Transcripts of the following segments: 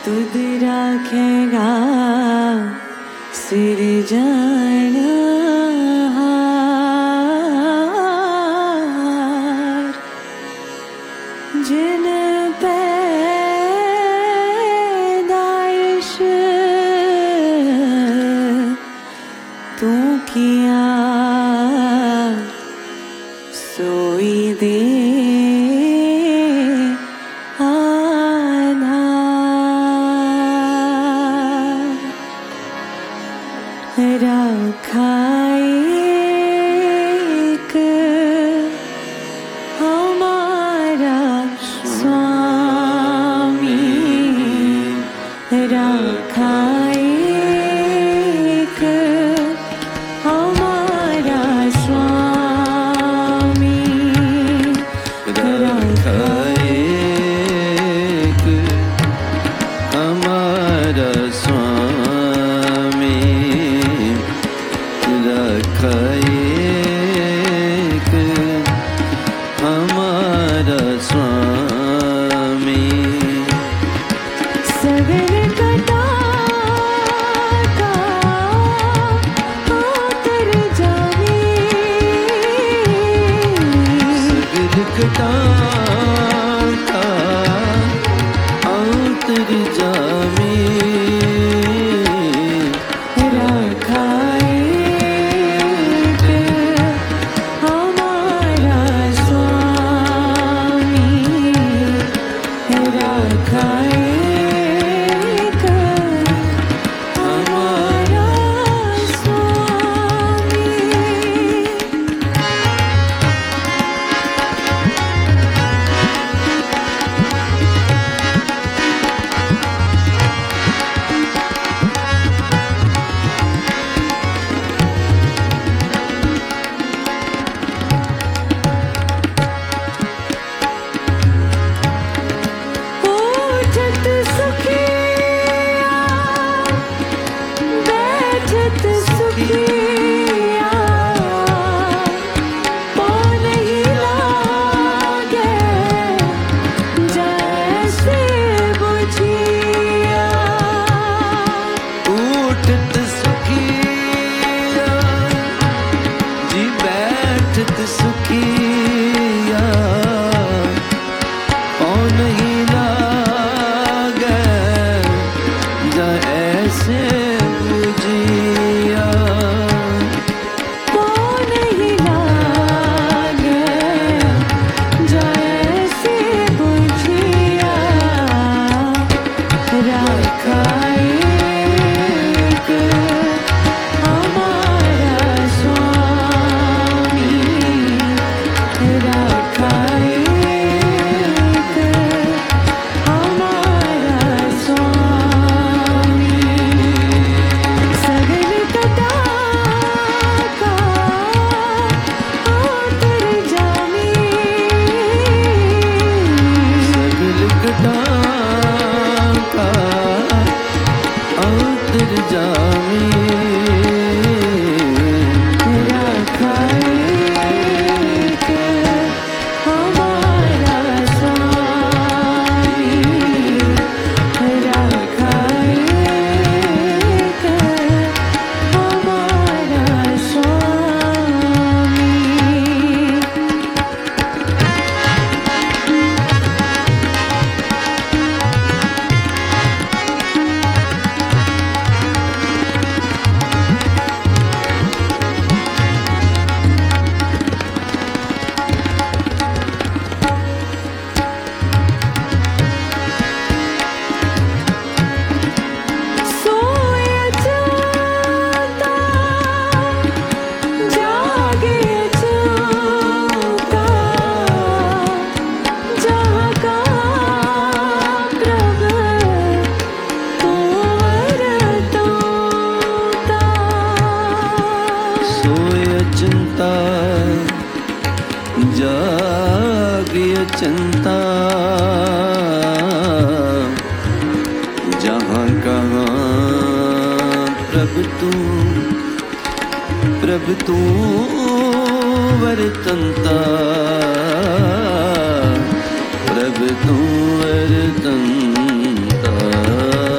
सुध राखेगा सिरजनहार, जिन पैदाइश तू किया सोई दे रखा एक हमारा स्वामी, रखा एक हमारा स्वामी, रखा एक हमारा स्वामी, रखा एक हमारा स्वामी। सगल कटा का आतर जामी, सगल कटा का आतर जामी, रखा एक हमारा स्वामी, रखा एक हमारा स्वामी। उठत सुखिया बैठत सुखिया, पौन ही लागे जैसे बुझिया, उठत सुखिया जी बैठत सुखिया, कौन ही लागे जा ऐसे बुझिया, पौन ही लागे जैसे बुझिया, रखा एक हमारा स्वामी, रखा एक हमारा स्वामी। सगल कटा का आतर जामी, सगल कटा का आतर जामी, रखा एक हमारा स्वामी, रखा एक हमारा स्वामी। सोया जाता जागे जाता, जहाँ का प्रभु कुंवर तोता, सोय चिंता जागिय चिंता, जहाँ कहाँ प्रभु तू वर्तंता, प्रभु तू वर्तंता।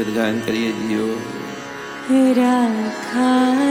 गीत गायन करिए जियो। राखा